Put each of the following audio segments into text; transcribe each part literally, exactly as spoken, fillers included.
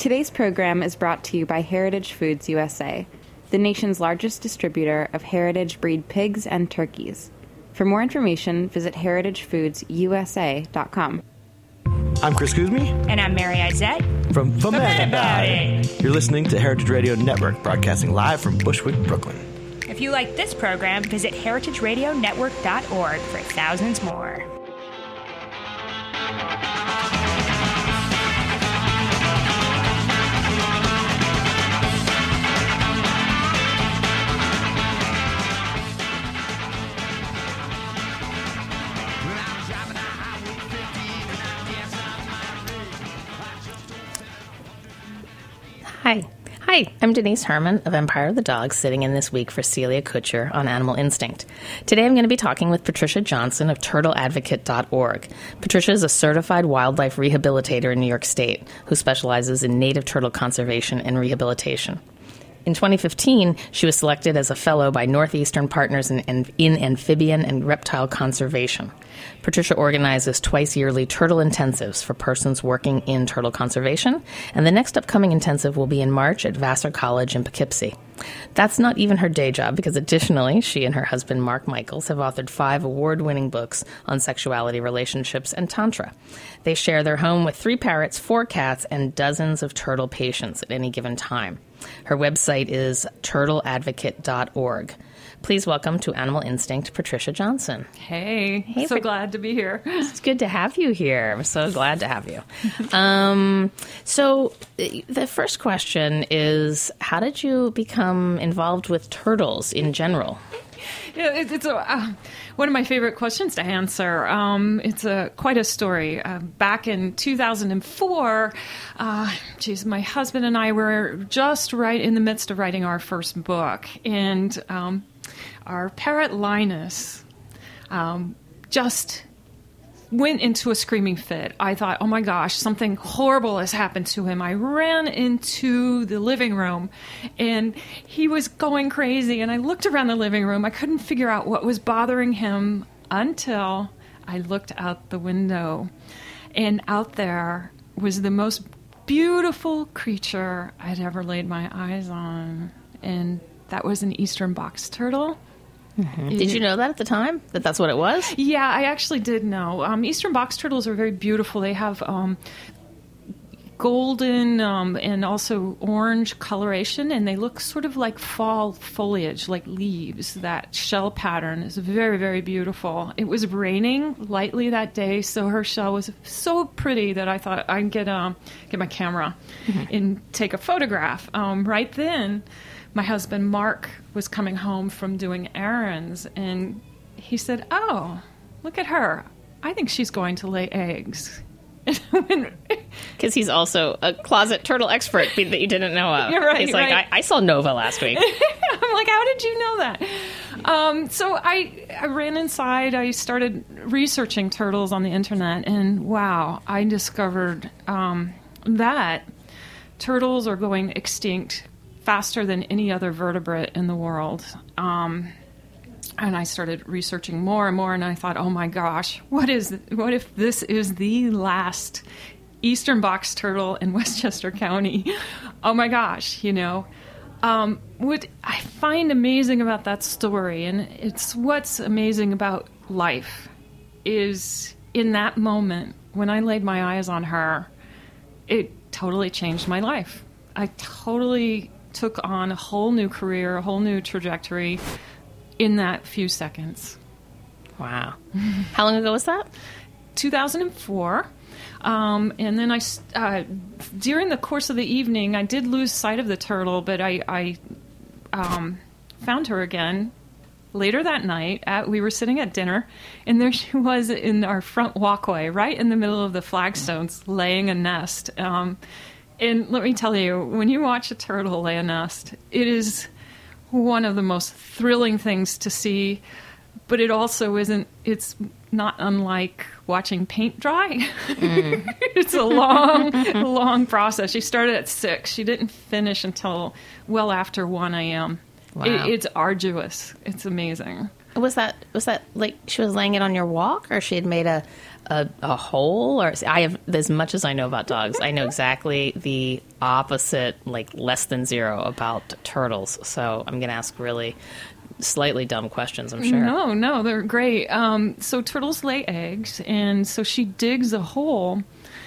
Today's program is brought to you by Heritage Foods U S A, the nation's largest distributor of heritage breed pigs and turkeys. For more information, visit heritage foods u s a dot com. I'm Chris Kuzmi. And I'm Mary Izette. From Format About It. You're listening to Heritage Radio Network, broadcasting live from Bushwick, Brooklyn. If you like this program, visit heritage radio network dot org for thousands more. Hi. Hi, I'm Denise Herman of Empire of the Dog, sitting in this week for Celia Kutcher on Animal Instinct. Today I'm going to be talking with Patricia Johnson of turtle advocate dot org. Patricia is a certified wildlife rehabilitator in New York State who specializes in native turtle conservation and rehabilitation. In twenty fifteen, she was selected as a fellow by Northeastern Partners in, in Amphibian and Reptile Conservation. Patricia organizes twice-yearly turtle intensives for persons working in turtle conservation, and the next upcoming intensive will be in March at Vassar College in Poughkeepsie. That's not even her day job, because additionally, she and her husband, Mark Michaels, have authored five award-winning books on sexuality, relationships, and tantra. They share their home with three parrots, four cats, and dozens of turtle patients at any given time. Her website is turtle advocate dot org. Please welcome to Animal Instinct, Patricia Johnson. Hey, hey so Pat- glad to be here. It's good to have you here. I'm so glad to have you. Um, so the first question is, how did you become involved with turtles in general? Yeah, it, it's a, uh, one of my favorite questions to answer. Um, it's a quite a story. Uh, back in two thousand four, uh, geez, my husband and I were just right in the midst of writing our first book, and um, our parrot Linus um, just went into a screaming fit. I thought, oh my gosh, something horrible has happened to him. I ran into the living room and he was going crazy. And I looked around the living room. I couldn't figure out what was bothering him until I looked out the window. And out there was the most beautiful creature I'd ever laid my eyes on. And that was an eastern box turtle. Mm-hmm. Did you know that at the time, that that's what it was? Yeah, I actually did know. Um, eastern box turtles are very beautiful. They have um, golden um, and also orange coloration, and they look sort of like fall foliage, like leaves. That shell pattern is very, very beautiful. It was raining lightly that day, so her shell was so pretty that I thought I'd get, um, get my camera mm-hmm. and take a photograph. Um, right then, my husband, Mark, was coming home from doing errands, and he said, oh, look at her. I think she's going to lay eggs. Because he's also a closet turtle expert that you didn't know of. You're right, he's like, right. I, I saw Nova last week. I'm like, how did you know that? Um, so I, I ran inside. I started researching turtles on the internet, and wow, I discovered um, that turtles are going extinct faster than any other vertebrate in the world. Um, and I started researching more and more, and I thought, oh my gosh, what is what if this is the last eastern box turtle in Westchester County? Oh my gosh, you know. Um, what I find amazing about that story, and it's what's amazing about life, is in that moment, when I laid my eyes on her, it totally changed my life. I totally took on a whole new career, a whole new trajectory in that few seconds. Wow. How long ago was that? two thousand four. Um, and then I, uh, during the course of the evening, I did lose sight of the turtle, but I, I um, found her again later that night. At, we were sitting at dinner, and there she was in our front walkway, right in the middle of the flagstones, laying a nest. Um, And let me tell you, when you watch a turtle lay a nest, it is one of the most thrilling things to see, but it also isn't, it's not unlike watching paint dry. Mm. It's a long, long process. She started at six. She didn't finish until well after one a.m. Wow. It, it's arduous. It's amazing. Was that, was that like she was laying it on your walk, or she had made a... A, a hole? Or I have, as much as I know about dogs, I know exactly the opposite, like less than zero about turtles. So I'm going to ask really slightly dumb questions, I'm sure. No, no, they're great. Um, so turtles lay eggs, and so she digs a hole,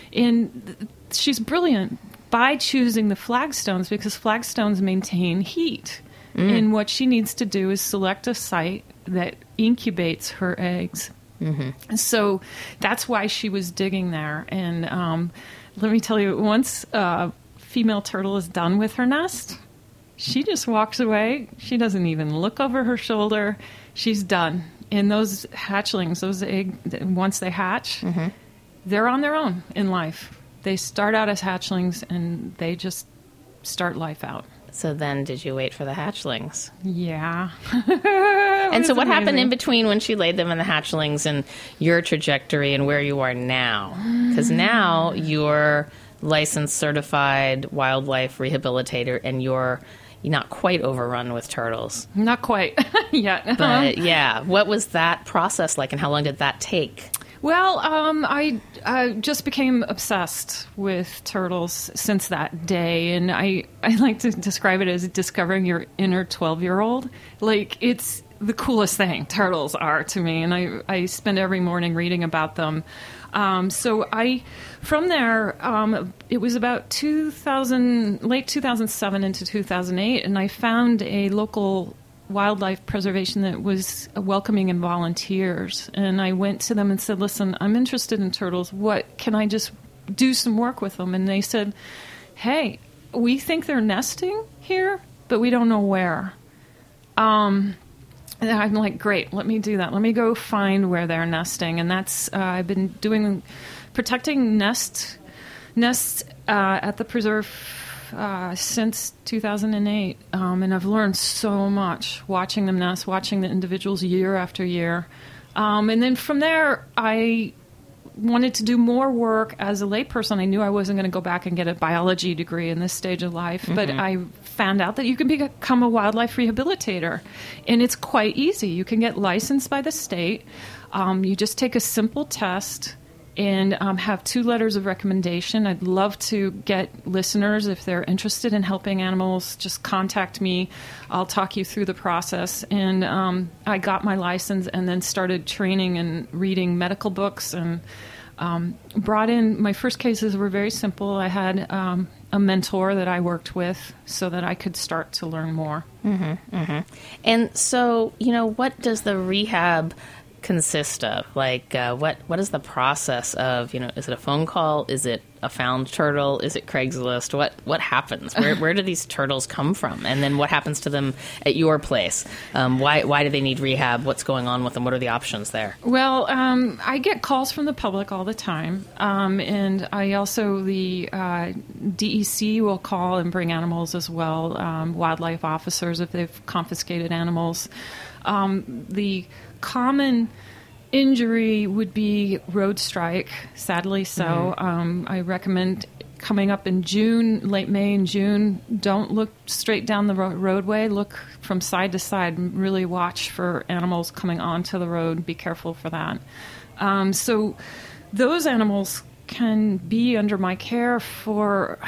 and she's brilliant by choosing the flagstones, because flagstones maintain heat. Mm. And what she needs to do is select a site that incubates her eggs. Mm-hmm. So that's why she was digging there. And um, let me tell you, once a female turtle is done with her nest, she just walks away. She doesn't even look over her shoulder. She's done. And those hatchlings, those eggs, once they hatch, mm-hmm. they're on their own in life. They start out as hatchlings, and they just start life out. So then did you wait for the hatchlings? Yeah. And so what amazing. happened in between when she laid them in the hatchlings and your trajectory and where you are now? Because now you're licensed, certified wildlife rehabilitator, and you're not quite overrun with turtles. Not quite yet. But yeah, what was that process like, and how long did that take? Well, um, I, I just became obsessed with turtles since that day, and I, I like to describe it as discovering your inner twelve-year-old. Like, it's the coolest thing, turtles are to me, and I, I spend every morning reading about them. Um, so I, from there, um, it was about two thousand, late two thousand seven into two thousand eight, and I found a local wildlife preservation that was welcoming in volunteers. And I went to them and said, listen, I'm interested in turtles. What, can I just do some work with them? And they said, hey, we think they're nesting here, but we don't know where. Um, and I'm like, great, let me do that. Let me go find where they're nesting. And that's, uh, I've been doing, protecting nest, nests uh, at the preserve Uh, since two thousand eight, um, and I've learned so much watching them nest, watching the individuals year after year. Um, and then from there, I wanted to do more work as a layperson. I knew I wasn't going to go back and get a biology degree in this stage of life, mm-hmm. but I found out that you can become a wildlife rehabilitator, and it's quite easy. You can get licensed by the state. Um, you just take a simple test and um, have two letters of recommendation. I'd love to get listeners, if they're interested in helping animals, just contact me. I'll talk you through the process. And um, I got my license and then started training and reading medical books, and um, brought in, my first cases were very simple. I had um, a mentor that I worked with so that I could start to learn more. Mm-hmm, mm-hmm. And so, you know, what does the rehab consist of? Like, uh, what what is the process of, you know, is it a phone call? Is it a found turtle? Is it Craigslist? What what happens? Where where do these turtles come from? And then what happens to them at your place? Um, why why do they need rehab? What's going on with them? What are the options there? Well, um, I get calls from the public all the time, um, and I also, the uh, D E C will call and bring animals as well, um, wildlife officers if they've confiscated animals. Um, the common injury would be road strike, sadly so. Mm-hmm. Um, I recommend coming up in June, late May and June, don't look straight down the ro- roadway. Look from side to side and really watch for animals coming onto the road. Be careful for that. Um, so those animals can be under my care for,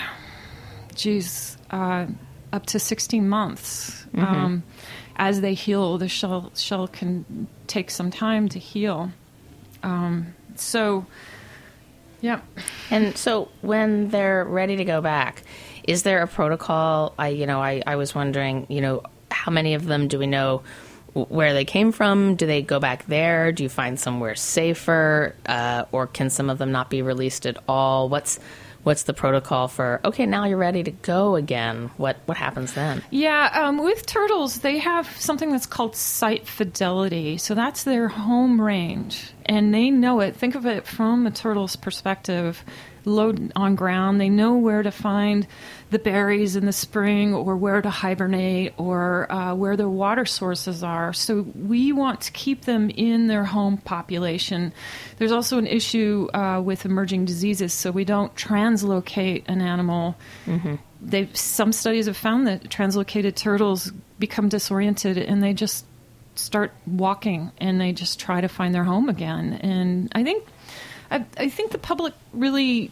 geez, uh, up to sixteen months. Mm-hmm. Um, as they heal, the shell shell can take some time to heal. Um, so, yeah. And so when they're ready to go back, is there a protocol? I, you know, I, I was wondering, you know, how many of them do we know where they came from? Do they go back there? Do you find somewhere safer? Uh, or can some of them not be released at all? What's What's the protocol for, okay, now you're ready to go again? What what happens then? Yeah, um, with turtles, they have something that's called site fidelity. So that's their home range, and they know it. Think of it from a turtle's perspective. Low on ground, they know where to find the berries in the spring, or where to hibernate, or uh, where their water sources are. So we want to keep them in their home population. There's also an issue uh, with emerging diseases, so we don't translocate an animal. Mm-hmm. They've, some studies have found that translocated turtles become disoriented, and they just start walking, and they just try to find their home again. And I think I, I think the public really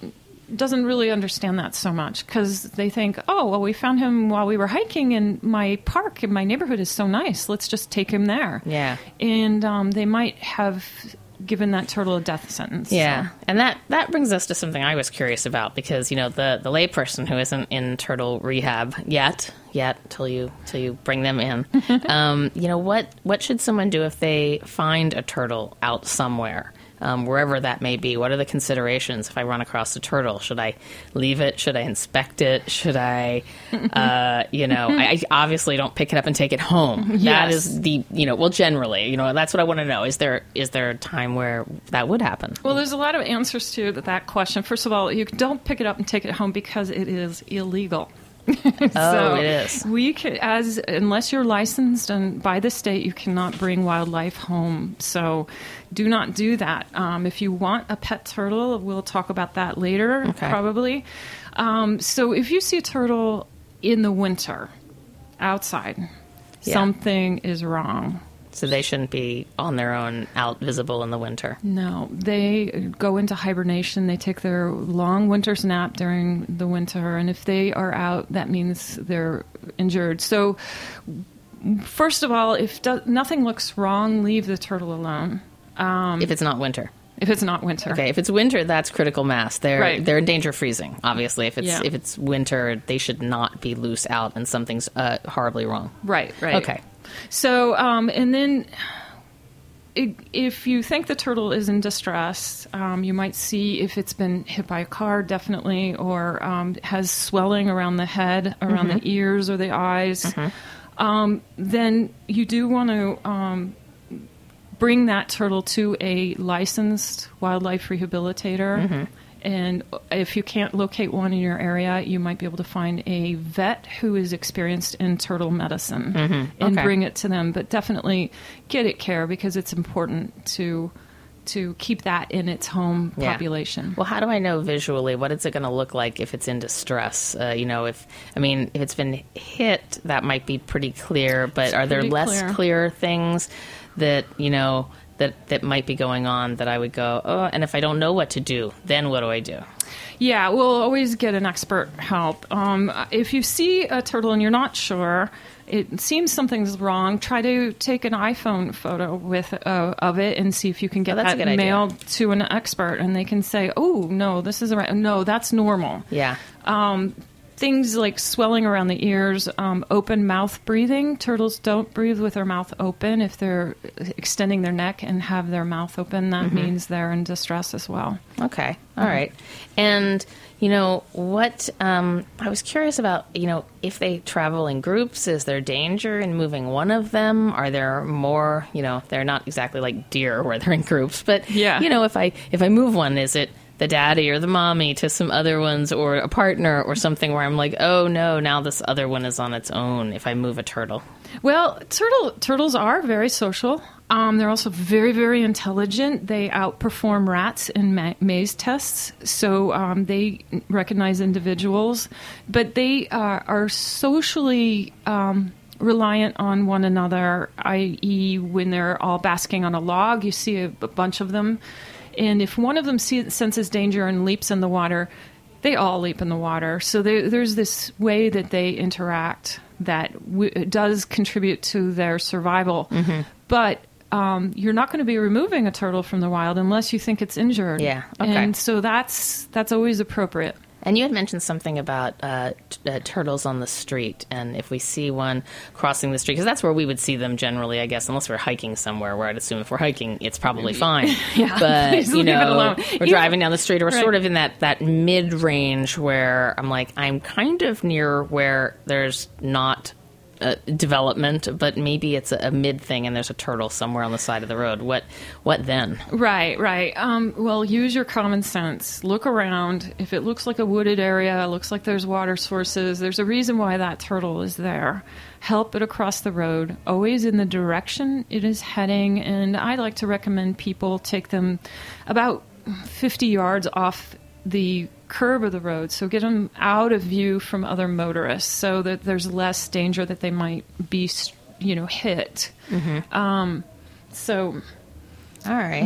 doesn't really understand that so much because they think, oh, well, we found him while we were hiking in my park and my neighborhood is so nice. Let's just take him there. Yeah. And um, they might have given that turtle a death sentence. Yeah. So. And that, that brings us to something I was curious about because, you know, the, the layperson who isn't in turtle rehab yet, yet till you till you bring them in, um, you know, what, what should someone do if they find a turtle out somewhere? Um, wherever that may be, what are the considerations if I run across a turtle? Should I leave it? Should I inspect it? Should I, uh, you know, I, I obviously don't pick it up and take it home. Yes. That is the, you know, well, generally, you know, that's what I want to know. Is there is there a time where that would happen? Well, there's a lot of answers to that question. First of all, you don't pick it up and take it home because it is illegal. Oh, so it is. We can, as unless you're licensed and by the state, you cannot bring wildlife home. So, do not do that. Um, if you want a pet turtle, we'll talk about that later, Okay. probably. Um, so, if you see a turtle in the winter outside, Yeah. something is wrong. So they shouldn't be on their own out visible in the winter. No, they go into hibernation. They take their long winter's nap during the winter, and if they are out, that means they're injured. So, first of all, if do- nothing looks wrong, leave the turtle alone. Um, If it's not winter. if it's not winter. Okay, if it's winter, that's critical mass. They're Right. they're in danger of freezing. Obviously, if it's Yeah. if it's winter, they should not be loose out, and something's uh, horribly wrong. Right, right. Okay. So, um, and then i if you think the turtle is in distress, um, you might see if it's been hit by a car, definitely, or um, has swelling around the head, around Mm-hmm. the ears or the eyes. Um, then you do want to um, bring that turtle to a licensed wildlife rehabilitator. Mm-hmm. And if you can't locate one in your area, you might be able to find a vet who is experienced in turtle medicine and Okay. bring it to them. But definitely get it care because it's important to to keep that in its home Yeah. population. Well, how do I know visually what is it going to look like if it's in distress? Uh, you know, if I mean, if it's been hit, that might be pretty clear. But are there pretty less clear. clear things that you know that that might be going on that I would go, oh, and if I don't know what to do, then what do I do? Yeah, we'll always get an expert help. Um, if you see a turtle and you're not sure, it seems something's wrong, try to take an iPhone photo with uh, of it and see if you can get Oh, that's a that good idea. mailed to an expert, and they can say, "Oh, no, this isn't right. No, that's normal." Yeah. Um, things like swelling around the ears, um, open mouth breathing. Turtles don't breathe with their mouth open. If they're extending their neck and have their mouth open, that Mm-hmm. means they're in distress as well. Okay. All right. And, you know, what um, I was curious about, you know, if they travel in groups, is there danger in moving one of them? Are there more, you know, they're not exactly like deer where they're in groups, but, Yeah. you know, if I if I move one, is it the daddy or the mommy to some other ones or a partner or something where I'm like, oh, no, now this other one is on its own if I move a turtle? Well, turtle turtles are very social. Um, they're also very, very intelligent. They outperform rats in ma- maze tests, so um, they recognize individuals. But they uh, are socially um, reliant on one another, that is, when they're all basking on a log, you see a, a bunch of them. And if one of them see, senses danger and leaps in the water, they all leap in the water. So there, there's this way that they interact that w- does contribute to their survival. Mm-hmm. But um, you're not going to be removing a turtle from the wild unless you think it's injured. Yeah, okay. And so that's that's always appropriate. And you had mentioned something about uh, t- uh, turtles on the street, and if we see one crossing the street, because that's where we would see them generally, I guess, unless we're hiking somewhere, where I'd assume if we're hiking, it's probably fine. Yeah, But, please you leave it know, alone. we're Even- driving down the street, or we're Right. sort of in that, that mid-range where I'm like, I'm kind of near where there's not uh, development, but maybe it's a, a mid thing and there's a turtle somewhere on the side of the road. What what then? Right, right. Um, well, use your common sense. Look around. If it looks like a wooded area, it looks like there's water sources, there's a reason why that turtle is there. Help it across the road, always in the direction it is heading. And I like to recommend people take them about fifty yards off the curb of the road, so get them out of view from other motorists so that there's less danger that they might be, you know, hit. Um, so... All right.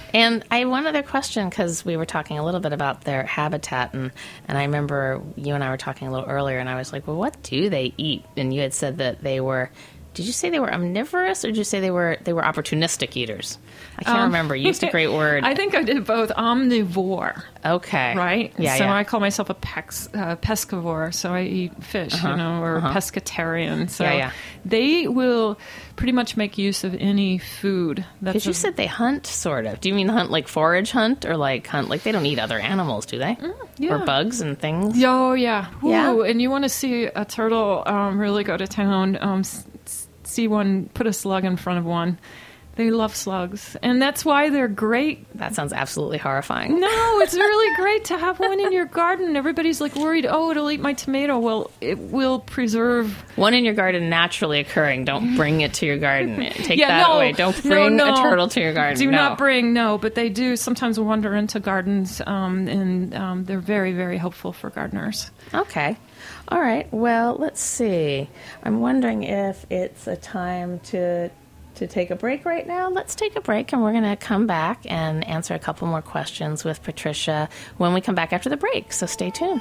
And I one other question, because we were talking a little bit about their habitat, and, and I remember you and I were talking a little earlier, and I was like, well, what do they eat? And you had said that they were... Did you say they were omnivorous, or did you say they were they were opportunistic eaters? I can't um, remember. You used a great word. I think I did both. Omnivore. Okay. Right? Yeah, so yeah. I call myself a pex, uh, pescivore, so I eat fish, uh-huh. you know, or uh-huh. pescatarian. So yeah, yeah. they will pretty much make use of any food. Because you a, said they hunt, sort of. Do you mean hunt like forage hunt, or like hunt, like they don't eat other animals, do they? Mm, yeah. Or bugs and things? Oh, yeah. Ooh, yeah. And you want to see a turtle um, really go to town, um, see one, put a slug in front of one. They love slugs. And that's why they're great. That sounds absolutely horrifying. No, it's really great to have one in your garden. Everybody's like worried, oh, it'll eat my tomato. Well, it will preserve. One in your garden naturally occurring. Don't bring it to your garden. Take yeah, that no, away. Don't bring no, no. a turtle to your garden. Do no. not bring, no. But they do sometimes wander into gardens, um, and um, they're very, very helpful for gardeners. Okay. All right. Well, let's see. I'm wondering if it's a time to to take a break right now. Let's take a break, and we're going to come back and answer a couple more questions with Patricia when we come back after the break. So stay tuned.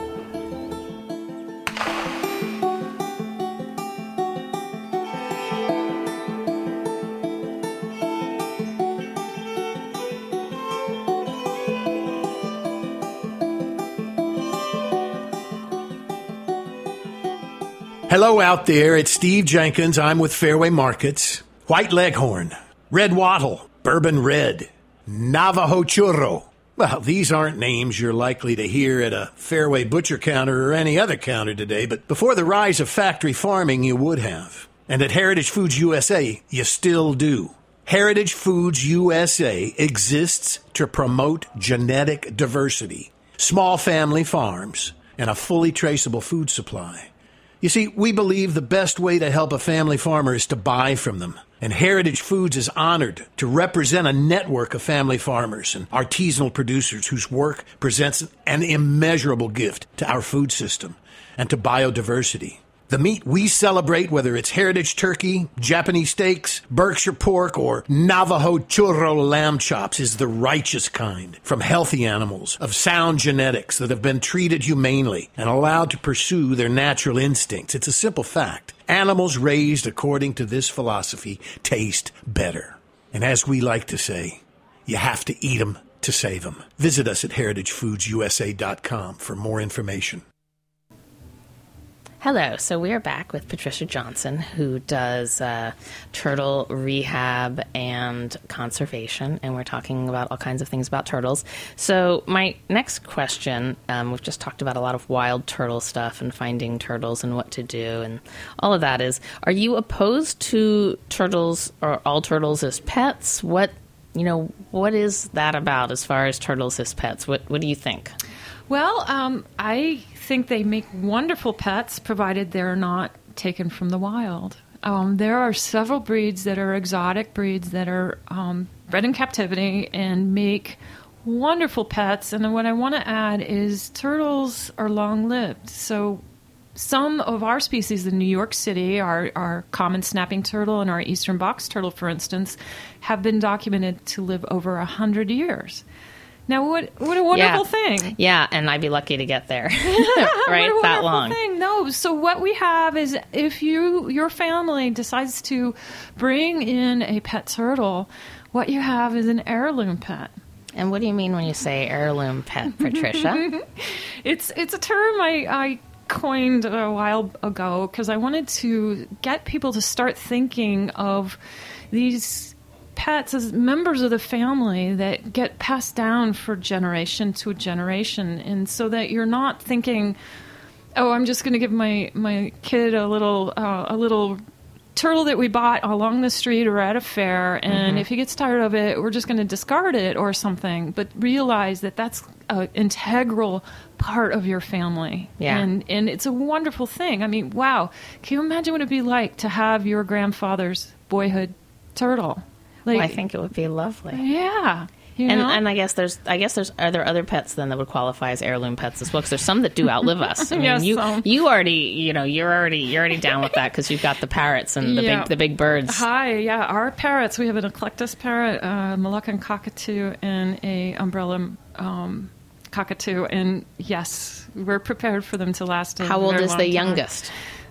Hello out there, it's Steve Jenkins. I'm with Fairway Markets. White Leghorn, Red Wattle, Bourbon Red, Navajo Churro. Well, these aren't names you're likely to hear at a Fairway butcher counter or any other counter today, but before the rise of factory farming, you would have. And at Heritage Foods U S A, you still do. Heritage Foods U S A exists to promote genetic diversity, small family farms, and a fully traceable food supply. You see, we believe the best way to help a family farmer is to buy from them. And Heritage Foods is honored to represent a network of family farmers and artisanal producers whose work presents an immeasurable gift to our food system and to biodiversity. The meat we celebrate, whether it's heritage turkey, Japanese steaks, Berkshire pork, or Navajo churro lamb chops, is the righteous kind from healthy animals of sound genetics that have been treated humanely and allowed to pursue their natural instincts. It's a simple fact. Animals raised according to this philosophy taste better. And as we like to say, you have to eat them to save them. Visit us at heritage foods u s a dot com for more information. Hello. So we are back with Patricia Johnson, who does uh, turtle rehab and conservation, and we're talking about all kinds of things about turtles. So my next question, um, we've just talked about a lot of wild turtle stuff and finding turtles and what to do and all of that is, are you opposed to turtles or all turtles as pets? What, you know, what is that about as far as turtles as pets? What, what do you think? Well, um, I think they make wonderful pets, provided they're not taken from the wild. Um, there are several breeds that are exotic breeds that are um, bred in captivity and make wonderful pets. And what I want to add is turtles are long-lived. So some of our species in New York City, our, our common snapping turtle and our eastern box turtle, for instance, have been documented to live over one hundred years. Now, what what a wonderful yeah. thing. Yeah, and I'd be lucky to get there, right, what a that long. Thing. No, so what we have is if you your family decides to bring in a pet turtle, what you have is an heirloom pet. And what do you mean when you say heirloom pet, Patricia? it's it's a term I, I coined a while ago because I wanted to get people to start thinking of these pets as members of the family that get passed down for generation to generation, and so that you're not thinking, oh, I'm just going to give my, my kid a little uh, a little turtle that we bought along the street or at a fair, and mm-hmm. if he gets tired of it, we're just going to discard it or something. But realize that that's an integral part of your family. Yeah. And, and it's a wonderful thing. I mean, wow. Can you imagine what it'd be like to have your grandfather's boyhood turtle? Like, well, I think it would be lovely. Yeah. You and know? and I guess there's I guess there's are there other pets then that would qualify as heirloom pets as well? Because there's some that do outlive us. I mean, Yes, you um, you already you know you're already you're already down with that because you've got the parrots and the Yeah. big the big birds. Hi, yeah, our parrots. We have an eclectus parrot, a Moluccan cockatoo, and a umbrella um, cockatoo. And yes, we're prepared for them to last. A How old very is long the time. youngest?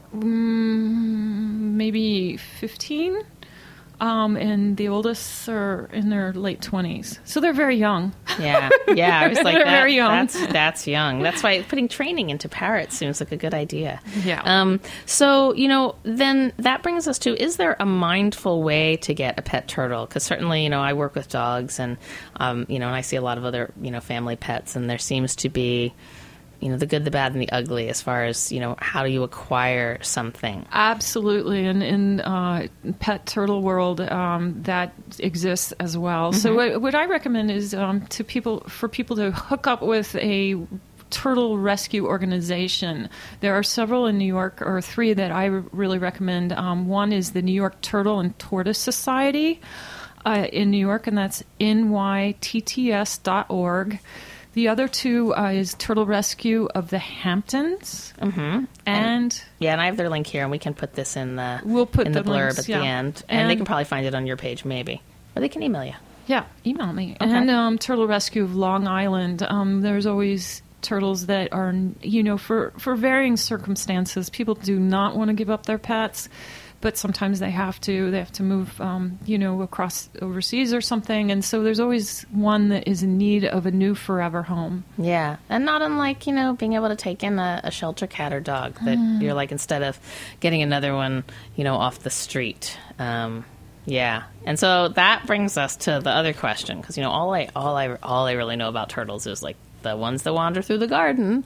Mm, maybe fifteen. Um, and the oldest are in their late twenties, so they're very young. Yeah, yeah. I was like, They're that, very young. That's that's young. That's why putting training into parrots seems like a good idea. Yeah. Um. So you know, then that brings us to: is there a mindful way to get a pet turtle? Because certainly, you know, I work with dogs, and um, you know, and I see a lot of other you know family pets, and there seems to be, you know, the good, the bad, and the ugly as far as, you know, how do you acquire something? Absolutely, and in uh, pet turtle world, um, that exists as well. Mm-hmm. So what, what I recommend is um, to people for people to hook up with a turtle rescue organization. There are several in New York, or three that I really recommend. Um, one is the New York Turtle and Tortoise Society uh, in New York, and that's N Y T T S dot org. The other two uh, is Turtle Rescue of the Hamptons, Mm-hmm. and Yeah, and I have their link here, and we can put this in the We'll put in the, the blurb links, at yeah. the end, and, they And- can probably find it on your page, maybe, or they can email you. yeah, email me. And um, Turtle Rescue of Long Island. Um, there's always turtles that are, you know, for, for varying circumstances. People do not want to give up their pets, but sometimes they have to. They have to move, um, you know, across overseas or something. And so there's always one that is in need of a new forever home. Yeah, and not unlike, you know, being able to take in a, a shelter cat or dog that Mm. you're like, instead of getting another one, you know, off the street. Um, yeah, and so that brings us to the other question, because, you know, all I all I all I really know about turtles is like the ones that wander through the garden,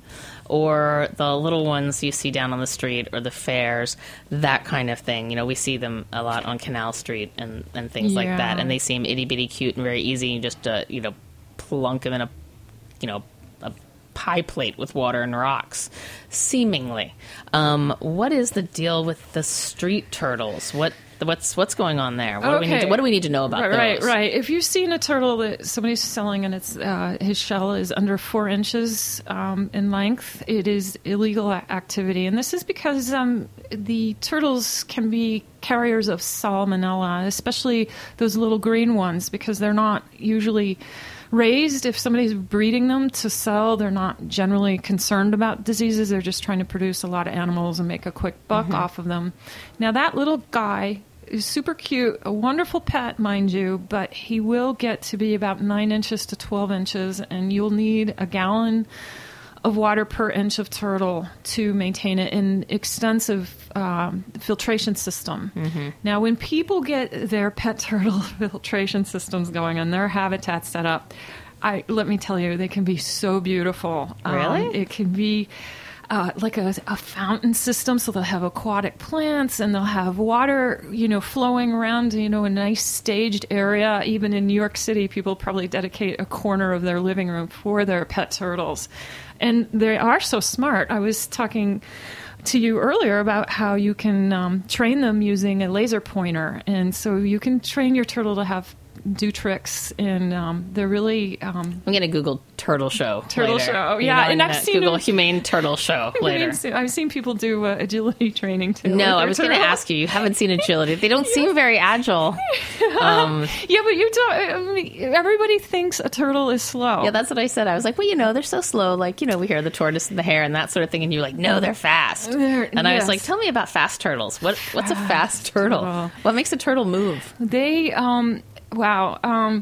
or the little ones you see down on the street, or the fairs, that kind of thing. You know, we see them a lot on Canal Street and, and things like that, Yeah. and they seem itty bitty cute and very easy. You just uh, you know plunk them in a you know a pie plate with water and rocks, seemingly. Um, what is the deal with the street turtles? What what's what's going on there? What do we need to, what do we need to know about right, those? Right, right. If you've seen a turtle that somebody's selling and it's uh, his shell is under four inches um, in length, it is illegal a- activity, and this is because um, the turtles can be carriers of salmonella, especially those little green ones, because they're not usually raised. If somebody's breeding them to sell, they're not generally concerned about diseases. They're just trying to produce a lot of animals and make a quick buck Mm-hmm. off of them. Now, that little guy is super cute, a wonderful pet, mind you, but he will get to be about nine inches to twelve inches, and you'll need a gallon of water per inch of turtle to maintain it in extensive um, filtration system. Mm-hmm. Now, when people get their pet turtle filtration systems going and their habitats set up, I let me tell you, they can be so beautiful. Really? Um, it can be uh, like a, a fountain system, so they'll have aquatic plants and they'll have water, you know, flowing around, you know, a nice staged area. Even in New York City, people probably dedicate a corner of their living room for their pet turtles. And they are so smart. I was talking to you earlier about how you can um, train them using a laser pointer. And so you can train your turtle to have do tricks, and um, they're really um, I'm going to Google turtle show. Turtle later. show, You yeah, know, and I've uh, seen Google them- humane turtle show I later. mean, so I've seen people do uh, agility training too. with No, I their was going to turtle. ask you. You haven't seen agility. They don't seem very agile. Um, Yeah, but you don't. I mean, everybody thinks a turtle is slow. yeah, that's what I said. I was like, well, you know, they're so slow. Like, you know, we hear the tortoise and the hare and that sort of thing. And you're like, no, they're fast. They're- and I was yes. like, tell me about fast turtles. What What's a fast turtle? turtle. What makes a turtle move? They, um, wow, um,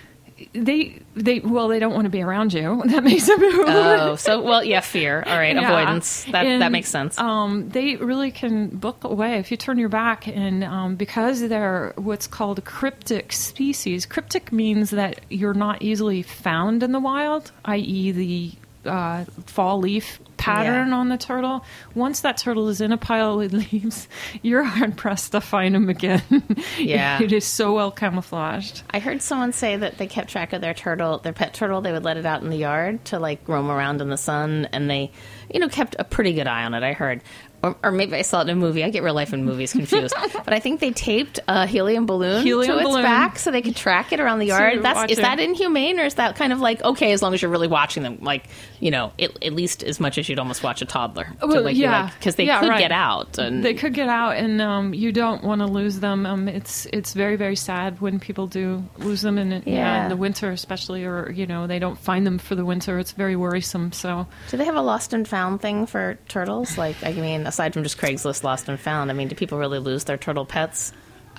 they, they, well, they don't want to be around you. That makes them move. Oh, so, well, yeah, fear. All right, Yeah. avoidance. That And, that makes sense. Um, they really can book away if you turn your back, and um, because they're what's called a cryptic species. Cryptic means that you're not easily found in the wild, that is, the uh, fall leaf pattern Yeah. on the turtle. Once that turtle is in a pile of leaves, you're hard pressed to find him again. Yeah. it is so well camouflaged. I heard someone say that they kept track of their turtle, their pet turtle. They would let it out in the yard to like roam around in the sun, and they you know, kept a pretty good eye on it, I heard. Or, or maybe I saw it in a movie. I get real life and movies confused. But I think they taped a helium balloon helium to its balloon. back so they could track it around the yard. That's, is it. that inhumane, or is that kind of like, okay, as long as you're really watching them, like, you know, it, at least as much as you'd almost watch a toddler. Well, to, like, yeah. Because they yeah, could right. get out. And They could get out, and um, you don't want to lose them. Um, it's it's very, very sad when people do lose them in, Yeah. yeah, in the winter especially, or, you know, they don't find them for the winter. It's very worrisome. So, do they have a lost and found thing for turtles? Like, I mean, aside from just Craigslist lost and found, I mean, do people really lose their turtle pets?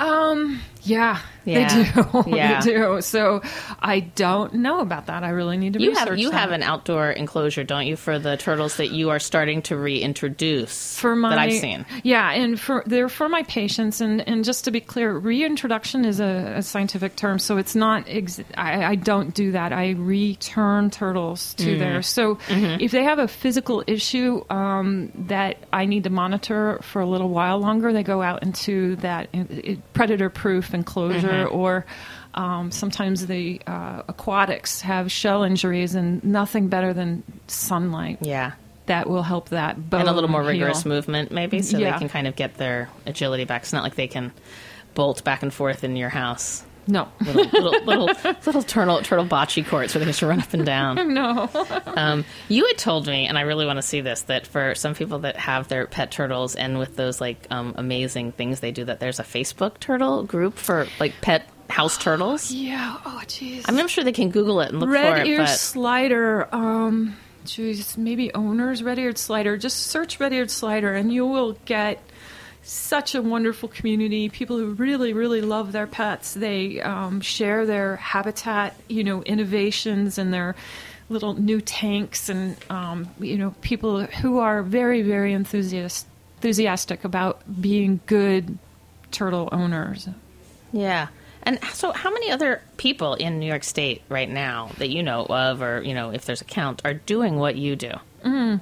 Um, yeah, Yeah. they do. Yeah. They do. So I don't know about that. I really need to You research have you that. have an outdoor enclosure, don't you, for the turtles that you are starting to reintroduce for my, that I've seen. Yeah, and for they're for my patients. And, and just to be clear, reintroduction is a, a scientific term, so it's not. Ex- I, I don't do that. I return turtles to Mm. there. So Mm-hmm. if they have a physical issue um, that I need to monitor for a little while longer, they go out into that predator-proof enclosure. Mm-hmm. Or um, sometimes the uh, aquatics have shell injuries, and nothing better than sunlight. Yeah. That will help that bone And a little more rigorous heal. movement, maybe, so Yeah. they can kind of get their agility back. It's not like they can bolt back and forth in your house. No. Little little little, little turtle turtle bocce courts where they just run up and down. No. Um, you had told me, and I really want to see this, that for some people that have their pet turtles, and with those like um, amazing things they do, that there's a Facebook turtle group for like pet house turtles. Yeah. Oh, jeez. I mean, I'm sure they can Google it and look Red for it. ear But slider. Um, geez, maybe owners red eared slider. Just search red eared slider, and you will get such a wonderful community. People who really, really love their pets. They um, share their habitat, you know, innovations and their little new tanks, and um, you know, people who are very, very enthusiast, enthusiastic about being good turtle owners. yeah. And so how many other people in New York State right now that you know of, or, you know, if there's a count, are doing what you do? Mm.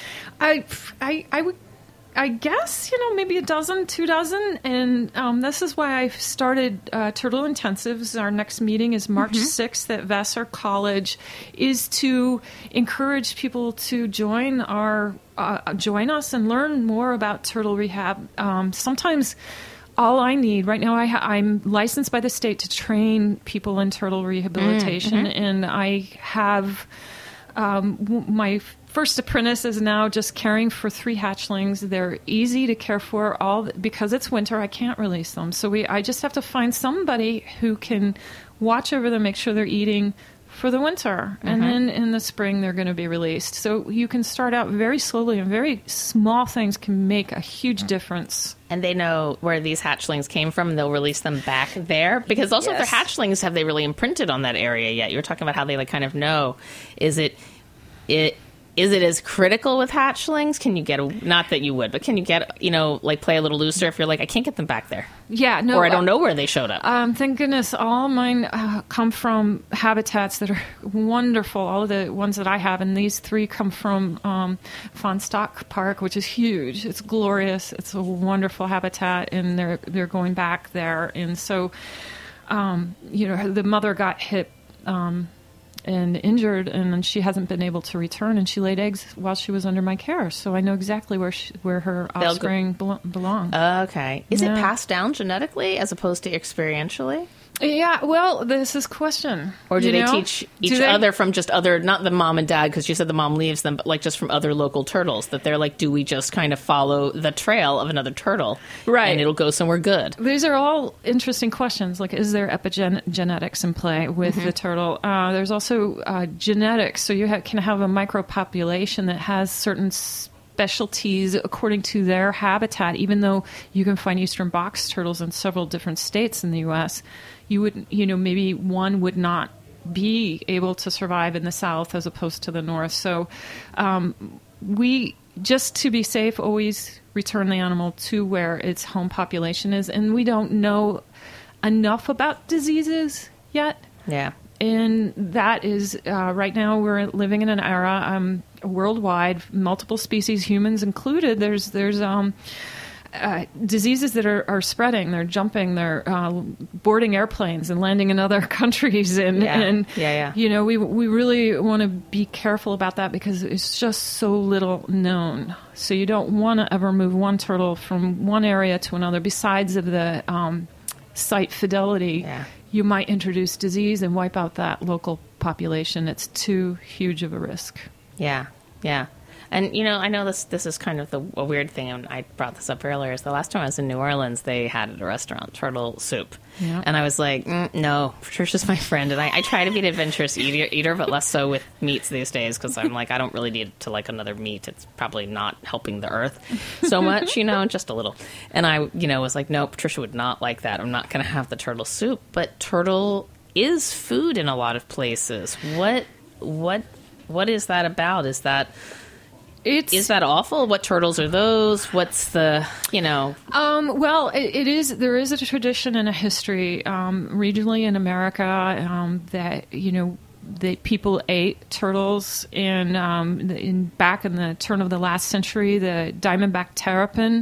I, I, I would, I guess, you know, maybe a dozen, two dozen. And um, this is why I've started uh, Turtle Intensives. Our next meeting is March sixth at Vassar College, is to encourage people to join our, uh, join us and learn more about turtle rehab. Um, sometimes all I need right now, I ha- I'm licensed by the state to train people in turtle rehabilitation, Mm-hmm. and I have um, w- my first apprentice is now just caring for three hatchlings. They're easy to care for, all because it's winter. I can't release them, so we I just have to find somebody who can watch over them, make sure they're eating for the winter, and then in the spring they're going to be released. So you can start out very slowly, and very small things can make a huge difference. And they know where these hatchlings came from, and they'll release them back there. Because also, Yes. if they're hatchlings, have they really imprinted on that area yet? You were talking about how they like kind of know. Is it it is it as critical with hatchlings? Can you get a, not that you would, but can you get, you know, like play a little looser if you're like, I can't get them back there, Yeah, no, or I don't know where they showed up. Um, thank goodness, all mine uh, come from habitats that are wonderful. All of the ones that I have, and these three come from um, Fonstock Park, which is huge. It's glorious. It's a wonderful habitat, and they're they're going back there. And so, um, you know, the mother got hit um, and injured, and then she hasn't been able to return. And she laid eggs while she was under my care, so I know exactly where she, where her They'll go- offspring belo- belong. Okay. Is it Yeah. passed down genetically as opposed to experientially? Yeah, well, this is a question. Or do You they know? teach each Do they- other from just other, not the mom and dad, because you said the mom leaves them, but like just from other local turtles, that they're like, do we just kind of follow the trail of another turtle? Right. And it'll go somewhere good. These are all interesting questions. Like, is there epigenetics in play with Mm-hmm. the turtle? Uh, there's also uh, genetics. So you ha- can have a micropopulation that has certain specialties according to their habitat. Even though you can find eastern box turtles in several different states in the U S, you would, you know, maybe one would not be able to survive in the south as opposed to the north. So um, we, just to be safe, always return the animal to where its home population is. And we don't know enough about diseases yet. Yeah. And that is, uh, right now we're living in an era um, worldwide, multiple species, humans included. There's there's um, uh, diseases that are, are spreading. They're jumping. They're uh, boarding airplanes and landing in other countries. And, Yeah. and Yeah, yeah. you know, we we really want to be careful about that because it's just so little known. So you don't want to ever move one turtle from one area to another. Besides of the um, site fidelity, Yeah. you might introduce disease and wipe out that local population. It's too huge of a risk. Yeah, yeah. And, you know, I know this this is kind of the a weird thing, and I brought this up earlier, is the last time I was in New Orleans, they had at a restaurant turtle soup. Yeah. And I was like, mm, no, Patricia's my friend, and I, I try to be an adventurous eater, eater, but less so with meats these days, because I'm like, I don't really need to like another meat. It's probably not helping the earth so much, you know, just a little. And I, you know, was like, no, Patricia would not like that. I'm not going to have the turtle soup. But turtle is food in a lot of places. What, what, what is that about? Is that... It's, Is that awful? What turtles are those? What's the, you know... Um, well, it, it is. There is a tradition and a history um, regionally in America um, that, you know, that people ate turtles in, um, in back in the turn of the last century. The diamondback terrapin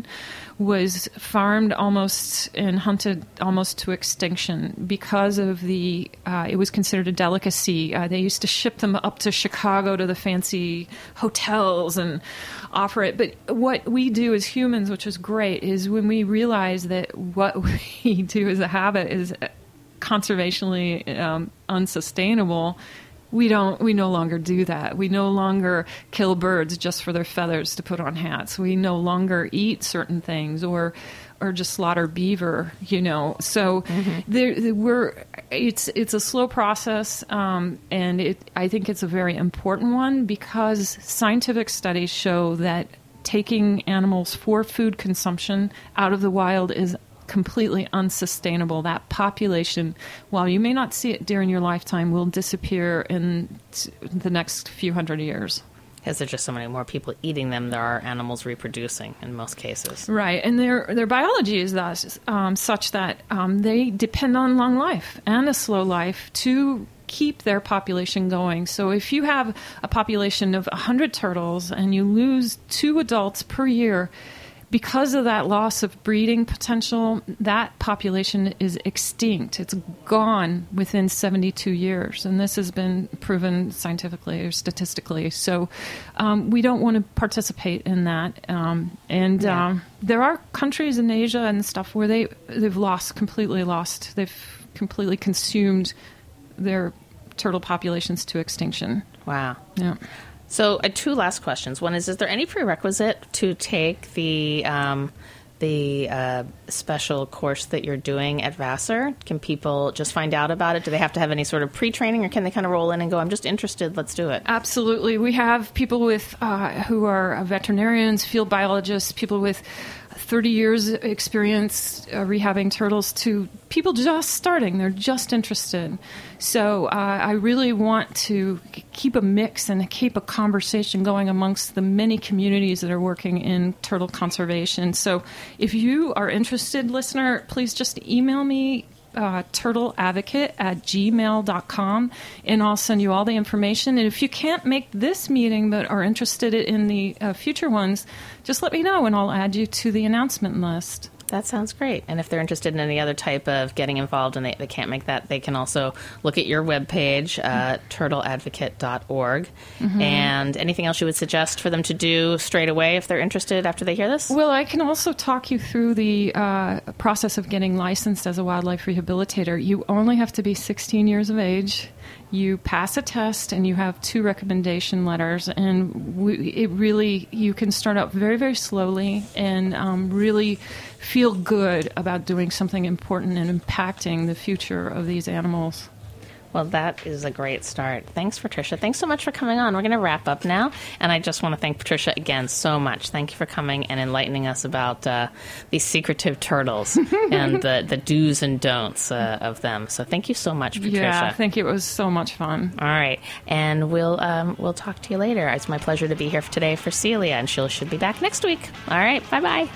was farmed almost and hunted almost to extinction because of the, uh, it was considered a delicacy. Uh, they used to ship them up to Chicago to the fancy hotels and offer it. But what we do as humans, which is great, is when we realize that what we do as a habit is conservationally um, unsustainable, we don't. We no longer do that. We no longer kill birds just for their feathers to put on hats. We no longer eat certain things, or, or just slaughter beaver. You know, so mm-hmm. there we're. It's it's a slow process, um, and it. I think it's a very important one because scientific studies show that taking animals for food consumption out of the wild is completely unsustainable. That population, while you may not see it during your lifetime, will disappear in t- the next few hundred years. Because there's just so many more people eating them, there are animals reproducing in most cases. Right, and their their biology is thus um, such that um, they depend on long life and a slow life to keep their population going. So if you have a population of one hundred turtles and you lose two adults per year, because of that loss of breeding potential, that population is extinct. It's gone within seventy-two years, and this has been proven scientifically or statistically. So um, we don't want to participate in that. Um, and Yeah. um, there are countries in Asia and stuff where they, they've lost, completely lost. They've completely consumed their turtle populations to extinction. Wow. Yeah. So, uh, two last questions. One is: is there any prerequisite to take the um, the uh, special course that you're doing at Vassar? Can people just find out about it? Do they have to have any sort of pre-training, or can they kind of roll in and go, "I'm just interested, let's do it"? Absolutely. We have people with uh, who are veterinarians, field biologists, people with thirty years experience uh, rehabbing turtles, to people just starting. They're just interested. So uh, I really want to keep a mix and keep a conversation going amongst the many communities that are working in turtle conservation. So if you are interested, listener, please just email me, Uh, turtleadvocate at gmail dot com, and I'll send you all the information. And if you can't make this meeting but are interested in the uh, future ones, just let me know and I'll add you to the announcement list. That sounds great. And if they're interested in any other type of getting involved and they, they can't make that, they can also look at your webpage, uh, turtle advocate dot org. Mm-hmm. And anything else you would suggest for them to do straight away if they're interested after they hear this? Well, I can also talk you through the uh, process of getting licensed as a wildlife rehabilitator. You only have to be sixteen years of age. You pass a test and you have two recommendation letters, and we, it really, you can start out very, very slowly and um, really feel good about doing something important and impacting the future of these animals. Well, that is a great start. Thanks, Patricia. Thanks so much for coming on. We're going to wrap up now, and I just want to thank Patricia again so much. Thank you for coming and enlightening us about uh, these secretive turtles and the, the do's and don'ts uh, of them. So thank you so much, Patricia. Yeah, I think it was so much fun. All right, and we'll um, we'll talk to you later. It's my pleasure to be here today for Celia, and she should be back next week. All right, bye-bye.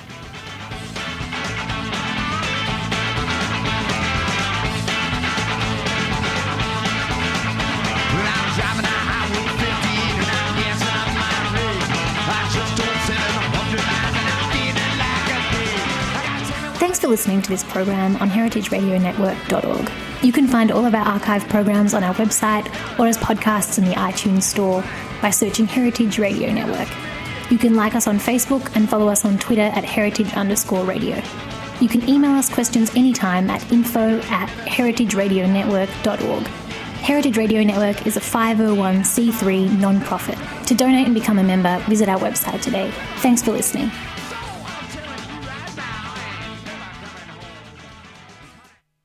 for listening to this program on heritage radio network dot org. You can find all of our archive programs on our website or as podcasts in the iTunes Store by searching Heritage Radio Network. You can like us on Facebook and follow us on Twitter at heritage underscore radio. You can email us questions anytime at info at heritage radio network dot org. Heritage Radio Network is a five oh one c three non-profit. To donate and become a member, visit our website today. Thanks for listening.